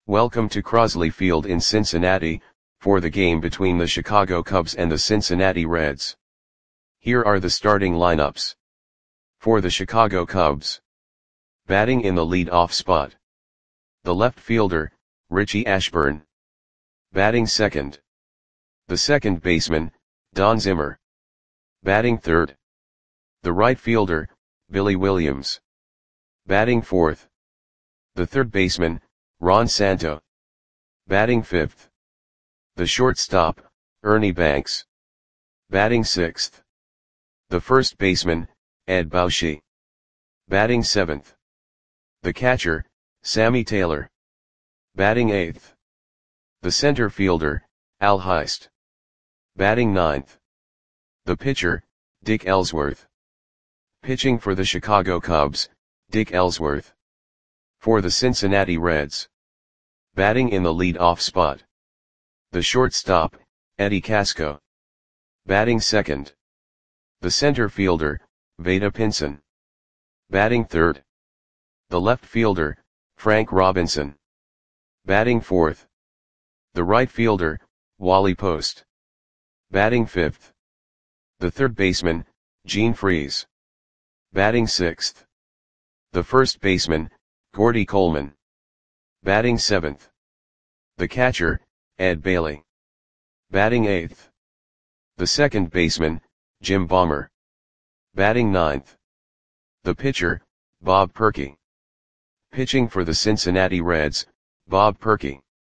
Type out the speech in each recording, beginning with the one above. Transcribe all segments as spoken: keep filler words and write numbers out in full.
Welcome to Crosley Field in Cincinnati, for the game between the Chicago Cubs and the Cincinnati Reds. Here are the starting lineups. For the Chicago Cubs. Batting in the lead-off spot. The left fielder, Richie Ashburn. Batting second. The second baseman, Don Zimmer. Batting third. The right fielder, Billy Williams. Batting fourth. The third baseman, Ron Santo. Batting fifth. The shortstop, Ernie Banks. Batting sixth. The first baseman, Ed Bauschy. Batting seventh. The catcher, Sammy Taylor. Batting eighth. The center fielder, Al Heist. Batting ninth. The pitcher, Dick Ellsworth. Pitching for the Chicago Cubs, Dick Ellsworth. For the Cincinnati Reds. Batting in the lead-off spot. The shortstop, Eddie Casco. Batting second. The center fielder, Vada Pinson. Batting third. The left fielder, Frank Robinson. Batting fourth. The right fielder, Wally Post. Batting fifth. The third baseman, Gene Freese. Batting sixth. The first baseman, Gordy Coleman. Batting seventh. The catcher, Ed Bailey. Batting eighth. The second baseman, Jim Bomber. Batting ninth. The pitcher, Bob Perky. Pitching for the Cincinnati Reds, Bob Perky.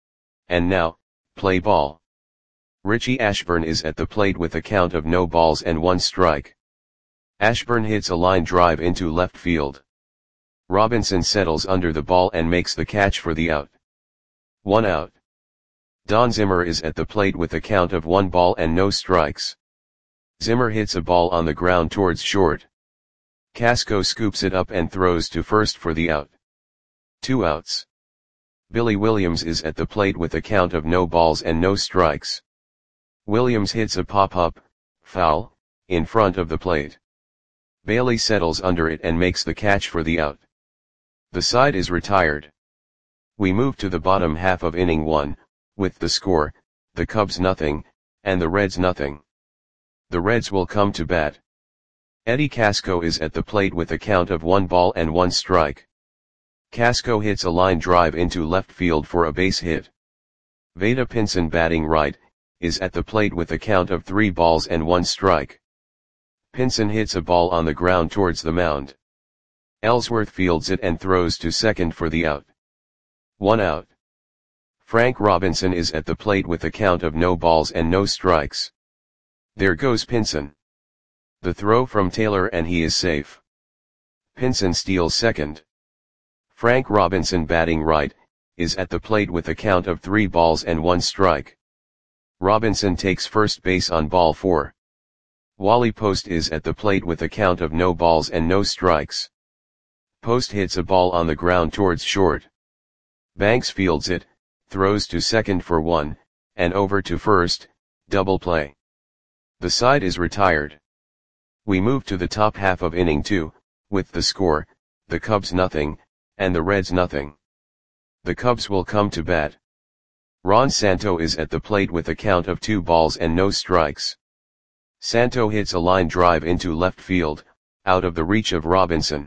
And now, play ball. Richie Ashburn is at the plate with a count of no balls and one strike. Ashburn hits a line drive into left field. Robinson settles under the ball and makes the catch for the out. One out. Don Zimmer is at the plate with a count of one ball and no strikes. Zimmer hits a ball on the ground towards short. Casco scoops it up and throws to first for the out. Two outs. Billy Williams is at the plate with a count of no balls and no strikes. Williams hits a pop-up, foul, in front of the plate. Bailey settles under it and makes the catch for the out. The side is retired. We move to the bottom half of inning one, with the score, the Cubs nothing, and the Reds nothing. The Reds will come to bat. Eddie Casco is at the plate with a count of one ball and one strike. Casco hits a line drive into left field for a base hit. Vada Pinson, batting right, is at the plate with a count of three balls and one strike. Pinson hits a ball on the ground towards the mound. Ellsworth fields it and throws to second for the out. One out. Frank Robinson is at the plate with a count of no balls and no strikes. There goes Pinson. The throw from Taylor and he is safe. Pinson steals second. Frank Robinson, batting right, is at the plate with a count of three balls and one strike. Robinson takes first base on ball four. Wally Post is at the plate with a count of no balls and no strikes. Post hits a ball on the ground towards short. Banks fields it, throws to second for one, and over to first, double play. The side is retired. We move to the top half of inning two, with the score, the Cubs nothing, and the Reds nothing. The Cubs will come to bat. Ron Santo is at the plate with a count of two balls and no strikes. Santo hits a line drive into left field, out of the reach of Robinson.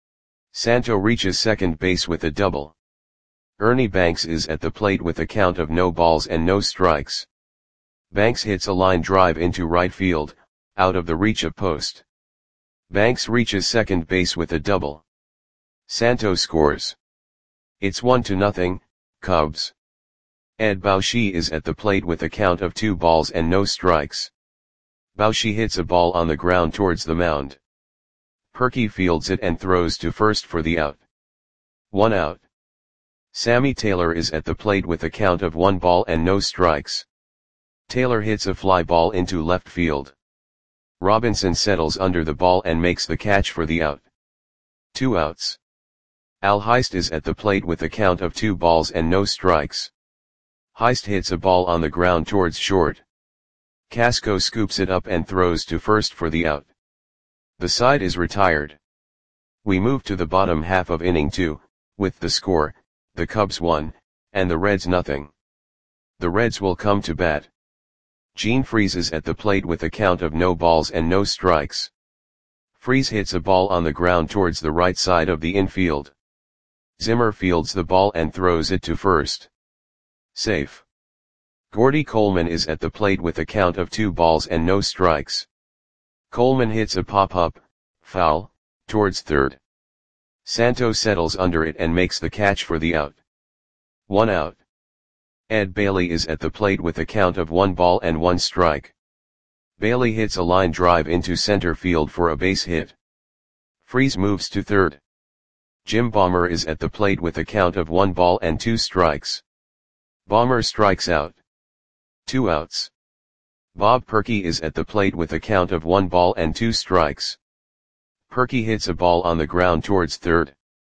Santo reaches second base with a double. Ernie Banks is at the plate with a count of no balls and no strikes. Banks hits a line drive into right field, out of the reach of Post. Banks reaches second base with a double. Santo scores. It's one to nothing, Cubs. Ed Bauschy is at the plate with a count of two balls and no strikes. Bauschy hits a ball on the ground towards the mound. Perky fields it and throws to first for the out. One out. Sammy Taylor is at the plate with a count of one ball and no strikes. Taylor hits a fly ball into left field. Robinson settles under the ball and makes the catch for the out. Two outs. Al Heist is at the plate with a count of two balls and no strikes. Heist hits a ball on the ground towards short. Casco scoops it up and throws to first for the out. The side is retired. We move to the bottom half of inning two, with the score, the Cubs one, and the Reds nothing. The Reds will come to bat. Gene freezes at the plate with a count of no balls and no strikes. Freeze hits a ball on the ground towards the right side of the infield. Zimmer fields the ball and throws it to first. Safe. Gordy Coleman is at the plate with a count of two balls and no strikes. Coleman hits a pop-up, foul, towards third. Santo settles under it and makes the catch for the out. One out. Ed Bailey is at the plate with a count of one ball and one strike. Bailey hits a line drive into center field for a base hit. Freeze moves to third. Jim Bomber is at the plate with a count of one ball and two strikes. Bomber strikes out. Two outs. Bob Perky is at the plate with a count of one ball and two strikes. Perky hits a ball on the ground towards third.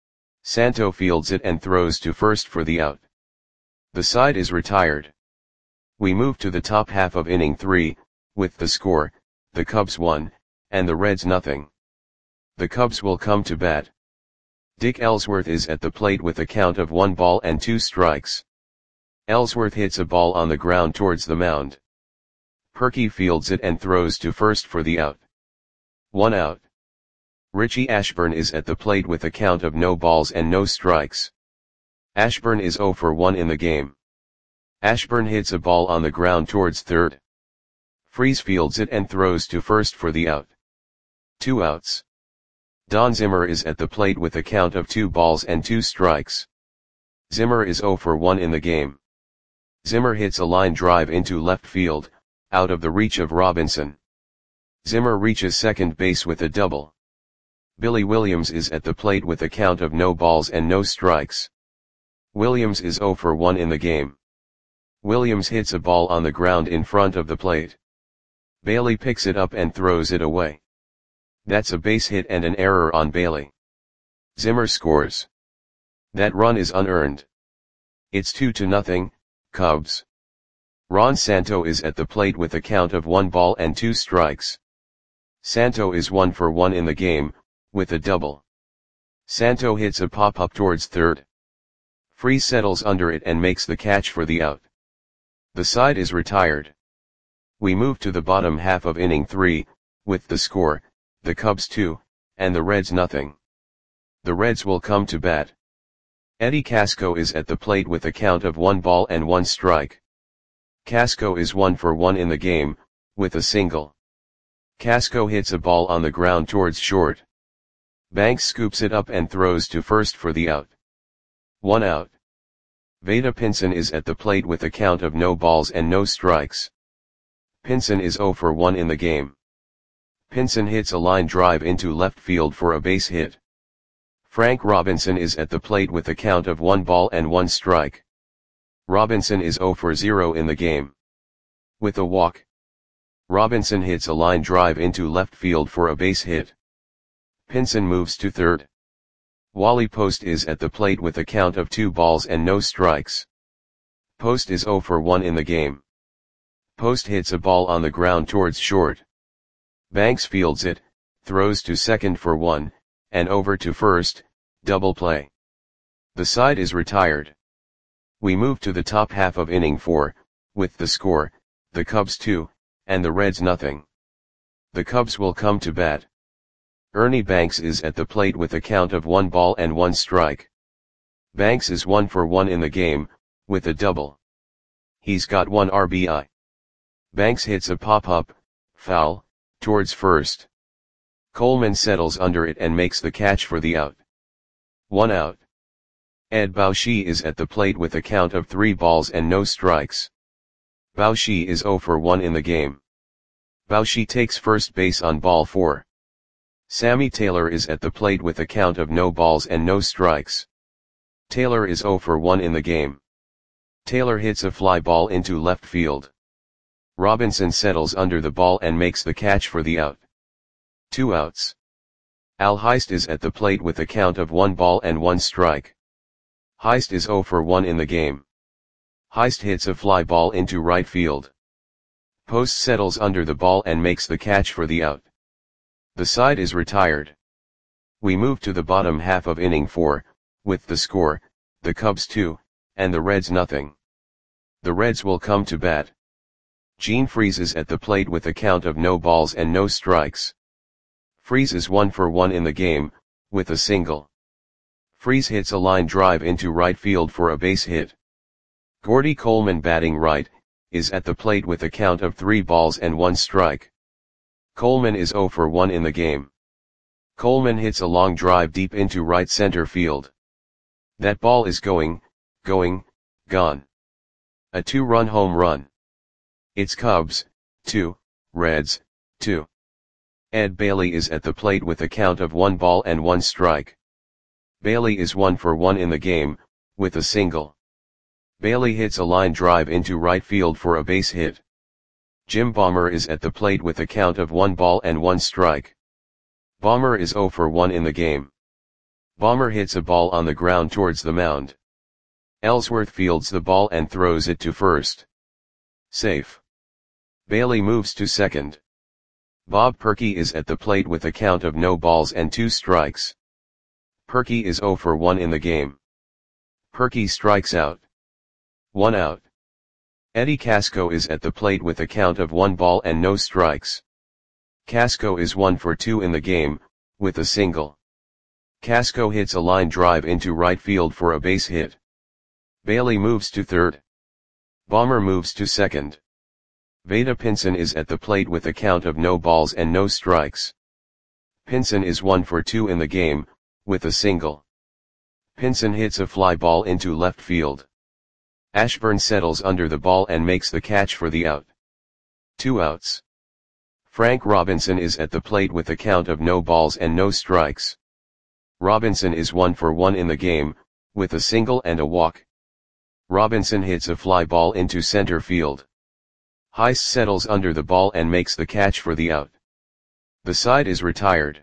Santo fields it and throws to first for the out. The side is retired. We move to the top half of inning three, with the score, the Cubs one, and the Reds nothing. The Cubs will come to bat. Dick Ellsworth is at the plate with a count of one ball and two strikes. Ellsworth hits a ball on the ground towards the mound. Perky fields it and throws to first for the out. One out. Richie Ashburn is at the plate with a count of no balls and no strikes. Ashburn is oh for one in the game. Ashburn hits a ball on the ground towards third. Freeze fields it and throws to first for the out. Two outs. Don Zimmer is at the plate with a count of two balls and two strikes. Zimmer is oh for one in the game. Zimmer hits a line drive into left field, out of the reach of Robinson. Zimmer reaches second base with a double. Billy Williams is at the plate with a count of no balls and no strikes. Williams is oh for one in the game. Williams hits a ball on the ground in front of the plate. Bailey picks it up and throws it away. That's a base hit and an error on Bailey. Zimmer scores. That run is unearned. It's two to nothing, Cubs. Ron Santo is at the plate with a count of one ball and two strikes. Santo is one for one in the game, with a double. Santo hits a pop-up towards third. Freeze settles under it and makes the catch for the out. The side is retired. We move to the bottom half of inning three, with the score, the Cubs two, and the Reds nothing. The Reds will come to bat. Eddie Casco is at the plate with a count of one ball and one strike. Casco is one for one in the game, with a single. Casco hits a ball on the ground towards short. Banks scoops it up and throws to first for the out. One out. Vada Pinson is at the plate with a count of no balls and no strikes. Pinson is oh for one in the game. Pinson hits a line drive into left field for a base hit. Frank Robinson is at the plate with a count of one ball and one strike. Robinson is oh for zero in the game. With a walk. Robinson hits a line drive into left field for a base hit. Pinson moves to third. Wally Post is at the plate with a count of two balls and no strikes. Post is oh for one in the game. Post hits a ball on the ground towards short. Banks fields it, throws to second for one, and over to first, double play. The side is retired. We move to the top half of inning four, with the score, the Cubs two, and the Reds nothing. The Cubs will come to bat. Ernie Banks is at the plate with a count of one ball and one strike. Banks is one for one in the game, with a double. He's got one R B I. Banks hits a pop-up, foul, towards first. Coleman settles under it and makes the catch for the out. One out. Ed Bauschy is at the plate with a count of three balls and no strikes. Bauschy is oh for one in the game. Bauschy takes first base on ball four. Sammy Taylor is at the plate with a count of no balls and no strikes. Taylor is oh for one in the game. Taylor hits a fly ball into left field. Robinson settles under the ball and makes the catch for the out. Two outs. Al Heist is at the plate with a count of one ball and one strike. Heist is oh for one in the game. Heist hits a fly ball into right field. Post settles under the ball and makes the catch for the out. The side is retired. We move to the bottom half of inning four, with the score, the Cubs two, and the Reds nothing. The Reds will come to bat. Gene freezes at the plate with a count of no balls and no strikes. Freeze is one for one in the game, with a single. Freeze hits a line drive into right field for a base hit. Gordy Coleman, batting right, is at the plate with a count of three balls and one strike. Coleman is zero for one in the game. Coleman hits a long drive deep into right center field. That ball is going, going, gone. A two-run home run. It's Cubs, two, Reds, two. Ed Bailey is at the plate with a count of one ball and one strike. Bailey is one for one in the game, with a single. Bailey hits a line drive into right field for a base hit. Jim Bomber is at the plate with a count of one ball and one strike. Bomber is zero for one in the game. Bomber hits a ball on the ground towards the mound. Ellsworth fields the ball and throws it to first. Safe. Bailey moves to second. Bob Perky is at the plate with a count of no balls and two strikes. Perky is zero for one in the game. Perky strikes out. One out. Eddie Casco is at the plate with a count of one ball and no strikes. Casco is one for two in the game, with a single. Casco hits a line drive into right field for a base hit. Bailey moves to third. Bomber moves to second. Vada Pinson is at the plate with a count of no balls and no strikes. Pinson is one for two in the game, with a single. Pinson hits a fly ball into left field. Ashburn settles under the ball and makes the catch for the out. Two outs. Frank Robinson is at the plate with a count of no balls and no strikes. Robinson is one for one in the game, with a single and a walk. Robinson hits a fly ball into center field. Heiss settles under the ball and makes the catch for the out. The side is retired.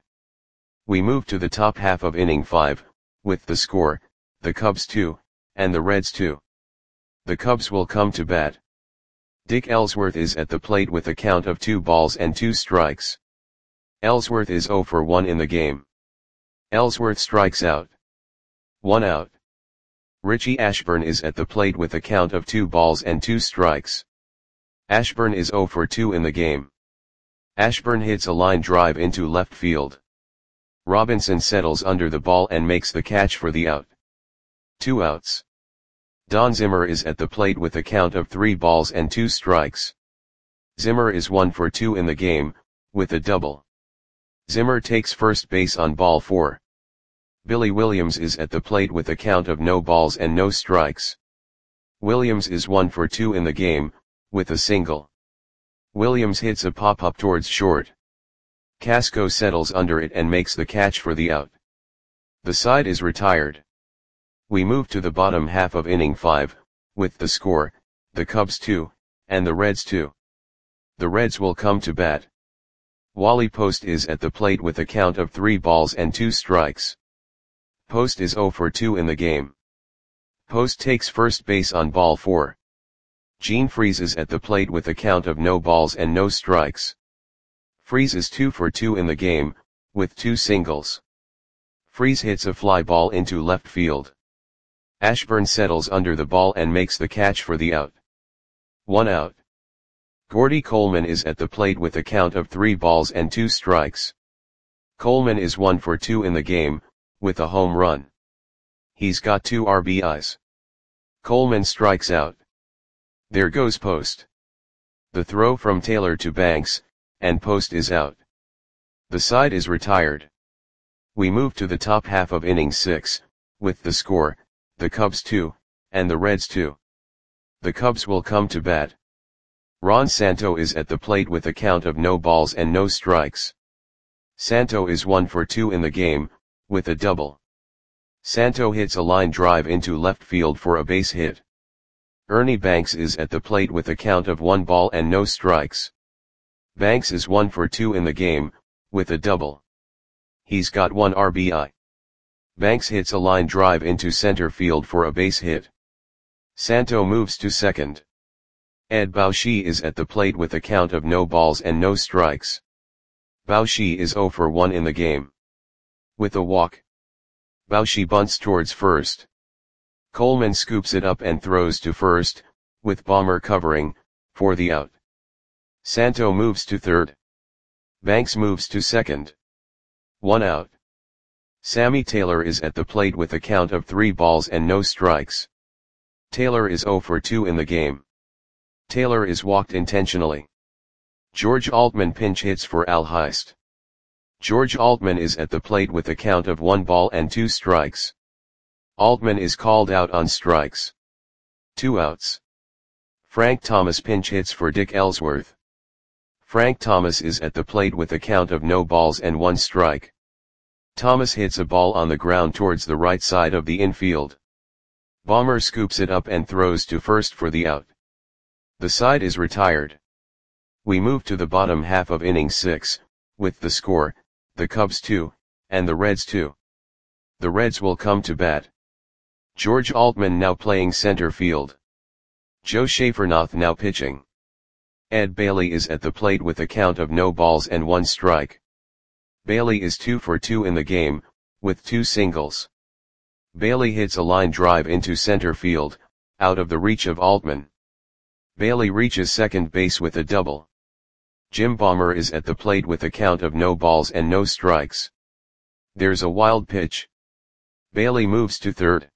We move to the top half of inning five, with the score, the Cubs two, and the Reds two. The Cubs will come to bat. Dick Ellsworth is at the plate with a count of two balls and two strikes. Ellsworth is zero for one in the game. Ellsworth strikes out. One out. Richie Ashburn is at the plate with a count of two balls and two strikes. Ashburn is zero for two in the game. Ashburn hits a line drive into left field. Robinson settles under the ball and makes the catch for the out. Two outs. Don Zimmer is at the plate with a count of three balls and two strikes. Zimmer is one for two in the game, with a double. Zimmer takes first base on ball four. Billy Williams is at the plate with a count of no balls and no strikes. Williams is one for two in the game, with a single. Williams hits a pop-up towards short. Casco settles under it and makes the catch for the out. The side is retired. We move to the bottom half of inning five, with the score, the Cubs two, and the Reds two. The Reds will come to bat. Wally Post is at the plate with a count of three balls and two strikes. Post is zero for two in the game. Post takes first base on ball four. Gene freezes at the plate with a count of no balls and no strikes. Freeze is two for two in the game, with two singles. Freeze hits a fly ball into left field. Ashburn settles under the ball and makes the catch for the out. One out. Gordy Coleman is at the plate with a count of three balls and two strikes. Coleman is one for two in the game, with a home run. He's got two R B Is. Coleman strikes out. There goes Post. The throw from Taylor to Banks, and Post is out. The side is retired. We move to the top half of inning six, with the score, the Cubs two, and the Reds two. The Cubs will come to bat. Ron Santo is at the plate with a count of no balls and no strikes. Santo is one for two in the game, with a double. Santo hits a line drive into left field for a base hit. Ernie Banks is at the plate with a count of one ball and no strikes. Banks is one for two in the game, with a double. He's got one R B I. Banks hits a line drive into center field for a base hit. Santo moves to second. Ed Bauschy is at the plate with a count of no balls and no strikes. Bauschy is zero for one in the game. With a walk. Bauschy bunts towards first. Coleman scoops it up and throws to first, with Bomber covering, for the out. Santo moves to third. Banks moves to second. One out. Sammy Taylor is at the plate with a count of three balls and no strikes. Taylor is zero for two in the game. Taylor is walked intentionally. George Altman pinch hits for Al Heist. George Altman is at the plate with a count of one ball and two strikes. Altman is called out on strikes. Two outs. Frank Thomas pinch hits for Dick Ellsworth. Frank Thomas is at the plate with a count of no balls and one strike. Thomas hits a ball on the ground towards the right side of the infield. Bomber scoops it up and throws to first for the out. The side is retired. We move to the bottom half of inning six, with the score, the Cubs two, and the Reds two. The Reds will come to bat. George Altman now playing center field. Joe Schaefernath now pitching. Ed Bailey is at the plate with a count of no balls and one strike. Bailey is two for two in the game, with two singles. Bailey hits a line drive into center field, out of the reach of Altman. Bailey reaches second base with a double. Jim Bomber is at the plate with a count of no balls and no strikes. There's a wild pitch. Bailey moves to third.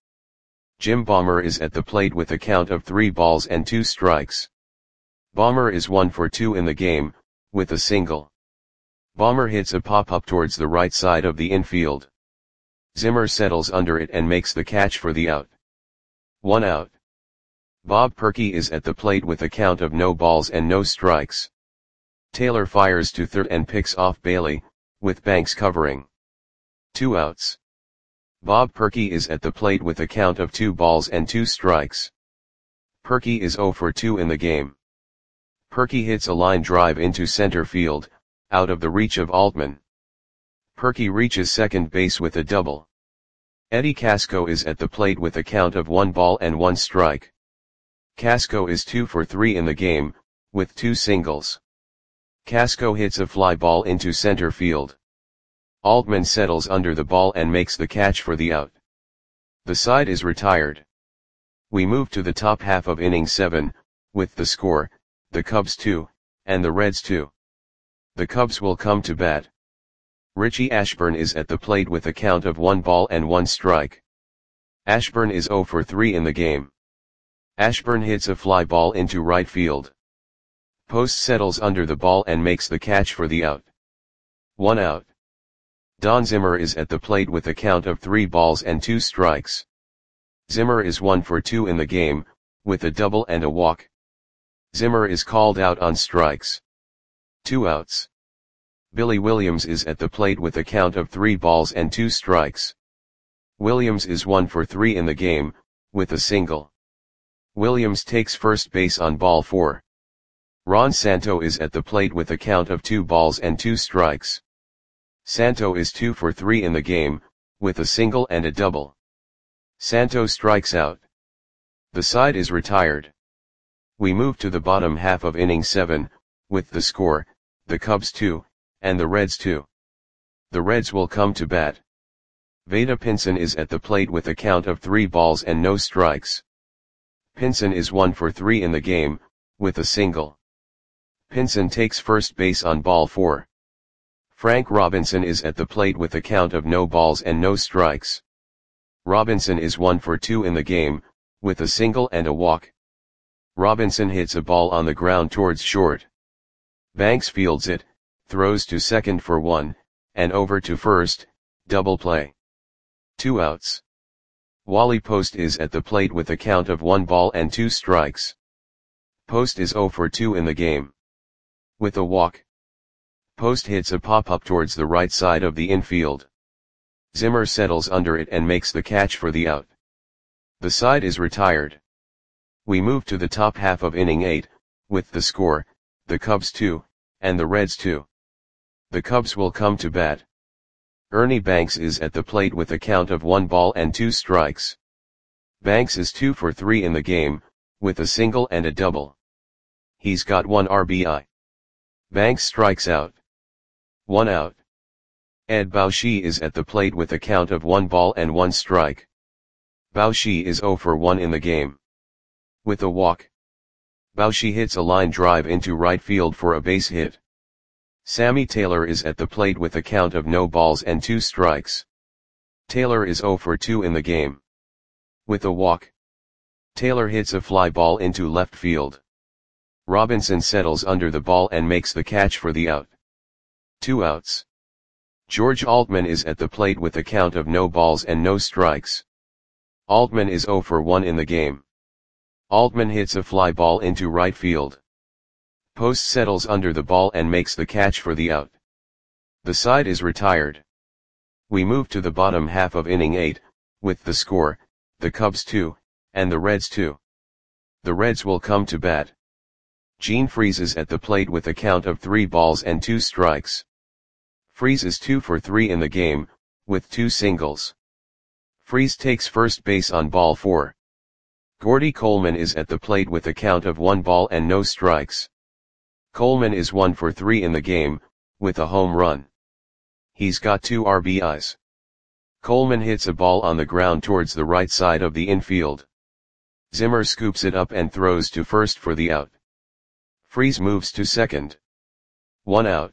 Jim Bomber is at the plate with a count of three balls and two strikes. Bomber is one for two in the game, with a single. Bomber hits a pop-up towards the right side of the infield. Zimmer settles under it and makes the catch for the out. One out. Bob Perky is at the plate with a count of no balls and no strikes. Taylor fires to third and picks off Bailey, with Banks covering. Two outs. Bob Perky is at the plate with a count of two balls and two strikes. Perky is zero for two in the game. Perky hits a line drive into center field, out of the reach of Altman. Perky reaches second base with a double. Eddie Casco is at the plate with a count of one ball and one strike. Casco is two for three in the game, with two singles. Casco hits a fly ball into center field. Altman settles under the ball and makes the catch for the out. The side is retired. We move to the top half of inning seven, with the score, the Cubs two, and the Reds two. The Cubs will come to bat. Richie Ashburn is at the plate with a count of one ball and one strike. Ashburn is zero for three in the game. Ashburn hits a fly ball into right field. Post settles under the ball and makes the catch for the out. One out. Don Zimmer is at the plate with a count of three balls and two strikes. Zimmer is one for two in the game, with a double and a walk. Zimmer is called out on strikes. Two outs. Billy Williams is at the plate with a count of three balls and two strikes. Williams is one for three in the game, with a single. Williams takes first base on ball four. Ron Santo is at the plate with a count of two balls and two strikes. Santo is two for three in the game, with a single and a double. Santo strikes out. The side is retired. We move to the bottom half of inning seven, with the score, the Cubs two, and the Reds two. The Reds will come to bat. Vada Pinson is at the plate with a count of three balls and no strikes. Pinson is one for three in the game, with a single. Pinson takes first base on ball four. Frank Robinson is at the plate with a count of no balls and no strikes. Robinson is one for two in the game, with a single and a walk. Robinson hits a ball on the ground towards short. Banks fields it, throws to second for one, and over to first, double play. Two outs. Wally Post is at the plate with a count of one ball and two strikes. Post is zero for two in the game. With a walk. Post hits a pop-up towards the right side of the infield. Zimmer settles under it and makes the catch for the out. The side is retired. We move to the top half of inning eight, with the score, the Cubs two, and the Reds two. The Cubs will come to bat. Ernie Banks is at the plate with a count of one ball and two strikes. Banks is two for three in the game, with a single and a double. He's got one R B I. Banks strikes out. One out. Ed Bauschy is at the plate with a count of one ball and one strike. Bao-Shi is zero for one in the game. With a walk, Bao-Shi hits a line drive into right field for a base hit. Sammy Taylor is at the plate with a count of no balls and two strikes. Taylor is zero for two in the game. With a walk, Taylor hits a fly ball into left field. Robinson settles under the ball and makes the catch for the out. Two outs. George Altman is at the plate with a count of no balls and no strikes. Altman is zero for one in the game. Altman hits a fly ball into right field. Post settles under the ball and makes the catch for the out. The side is retired. We move to the bottom half of inning eight, with the score, the Cubs two, and the Reds two. The Reds will come to bat. Gene Freese is at the plate with a count of three balls and two strikes. Freese is two for three in the game, with two singles. Freese takes first base on ball four. Gordy Coleman is at the plate with a count of one ball and no strikes. Coleman is one for three in the game, with a home run. He's got two R B Is. Coleman hits a ball on the ground towards the right side of the infield. Zimmer scoops it up and throws to first for the out. Freese moves to second. One out.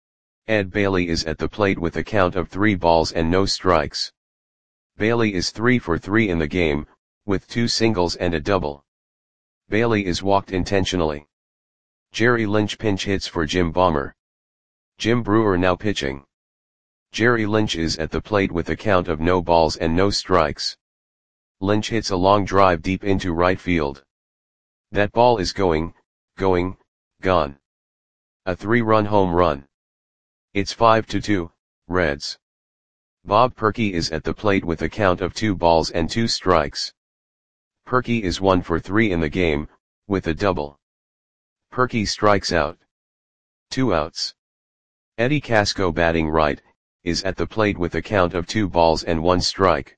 Ed Bailey is at the plate with a count of three balls and no strikes. Bailey is three for three in the game, with two singles and a double. Bailey is walked intentionally. Jerry Lynch pinch hits for Jim Bommer. Jim Brewer now pitching. Jerry Lynch is at the plate with a count of no balls and no strikes. Lynch hits a long drive deep into right field. That ball is going, going, gone. A three-run home run. It's five to two, Reds. Bob Perky is at the plate with a count of two balls and two strikes. Perky is one for three in the game, with a double. Perky strikes out. Two outs. Eddie Casco batting right, is at the plate with a count of two balls and one strike.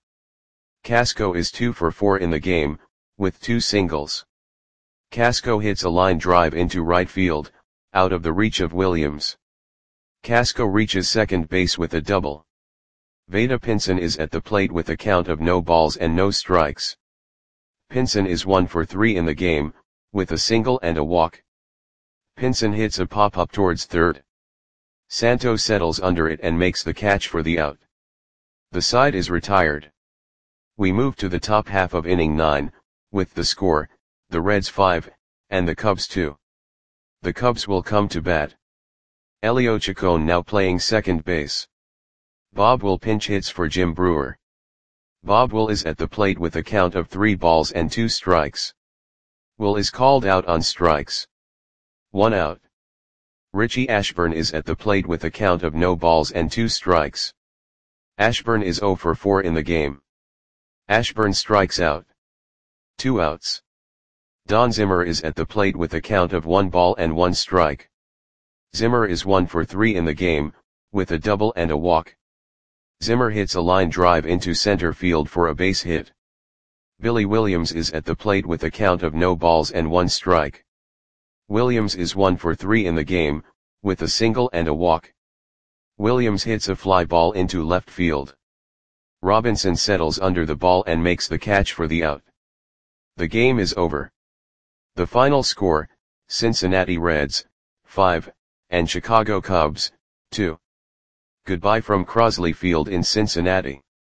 Casco is two for four in the game, with two singles. Casco hits a line drive into right field, out of the reach of Williams. Casco reaches second base with a double. Vada Pinson is at the plate with a count of no balls and no strikes. Pinson is one for three in the game, with a single and a walk. Pinson hits a pop-up towards third. Santo settles under it and makes the catch for the out. The side is retired. We move to the top half of inning nine, with the score, the Reds five, and the Cubs two. The Cubs will come to bat. Elio Chacon now playing second base. Bob Will pinch hits for Jim Brewer. Bob Will is at the plate with a count of three balls and two strikes. Will is called out on strikes. One out. Richie Ashburn is at the plate with a count of no balls and two strikes. Ashburn is zero for four in the game. Ashburn strikes out. Two outs. Don Zimmer is at the plate with a count of one ball and one strike. Zimmer is one for three in the game, with a double and a walk. Zimmer hits a line drive into center field for a base hit. Billy Williams is at the plate with a count of no balls and one strike. Williams is one for three in the game, with a single and a walk. Williams hits a fly ball into left field. Robinson settles under the ball and makes the catch for the out. The game is over. The final score, Cincinnati Reds, five, and Chicago Cubs, two. Goodbye from Crosley Field in Cincinnati.